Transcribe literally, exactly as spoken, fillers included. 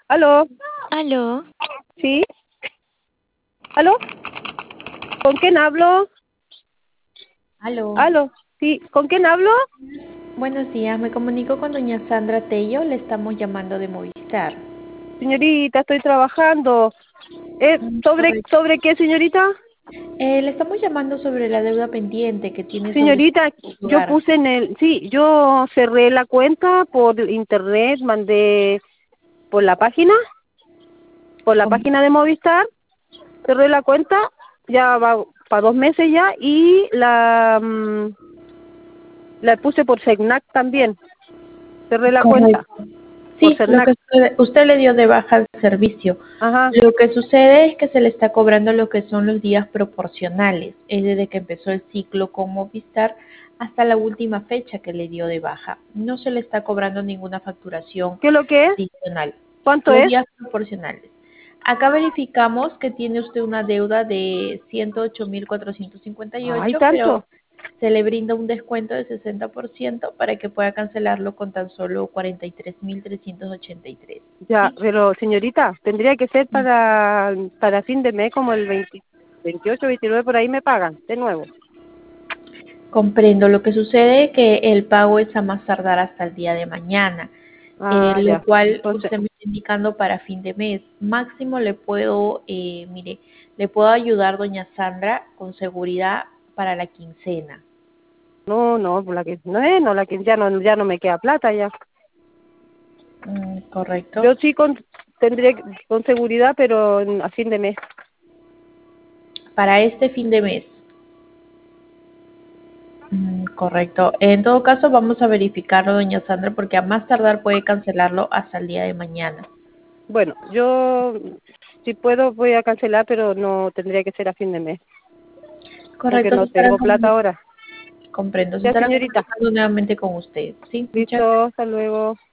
¿Aló? ¿Aló? ¿Sí? ¿Aló? ¿Con quién hablo? Aló. ¿Aló? ¿Sí? ¿Con quién hablo? Buenos días, me comunico con doña Sandra Tello, le estamos llamando de Movistar. Señorita, estoy trabajando. Eh, Mm, ¿sobre, correcto. ¿Sobre qué, señorita? Eh, le estamos llamando sobre la deuda pendiente que tiene sobre Señorita, su yo hogar. puse en el... Sí, yo cerré la cuenta por internet, mandé por la página, por la Com- página de Movistar, cerré la cuenta, ya va para dos meses ya, y la, mm, la puse por Segnac también, cerré la cuenta, Correcto. por Sí, lo Segnac. que usted, usted le dio de baja al servicio. Ajá. Lo que sucede es que se le está cobrando lo que son los días proporcionales, es desde que empezó el ciclo con Movistar hasta la última fecha que le dio de baja. No se le está cobrando ninguna facturación ¿Qué es lo que es? adicional. ¿Cuánto Los es? días proporcionales. Acá verificamos que tiene usted una deuda de ciento ocho mil cuatrocientos cincuenta y Ay, ocho, pero tanto. se le brinda un descuento de sesenta por ciento para que pueda cancelarlo con tan solo cuarenta y tres mil trescientos ochenta y tres. Ya, ¿Sí? pero señorita, tendría que ser para, para fin de mes, como el veinte, veintiocho, veintinueve, por ahí me pagan, de nuevo. Comprendo. Lo que sucede es que el pago es a más tardar hasta el día de mañana, eh, Ah, lo ya. cual Entonces, usted me está indicando para fin de mes. Máximo le puedo, eh, mire, le puedo ayudar, doña Sandra, con seguridad para la quincena. no, no, por la que, no, eh, no, la que ya no, ya no me queda plata ya. Mm, correcto. Yo sí con, tendría, que- con seguridad, pero en- a fin de mes. Para este fin de mes. Mm, correcto. En todo caso, vamos a verificarlo, doña Sandra, porque a más tardar puede cancelarlo hasta el día de mañana. Bueno, yo, si puedo, voy a cancelar, pero no tendría que ser a fin de mes, porque Correcto, se no estarán tengo plata comuni- ahora. comprendo, se Ya, estarán señorita. comunicando nuevamente con usted. Sí, muchas Listo, hasta luego.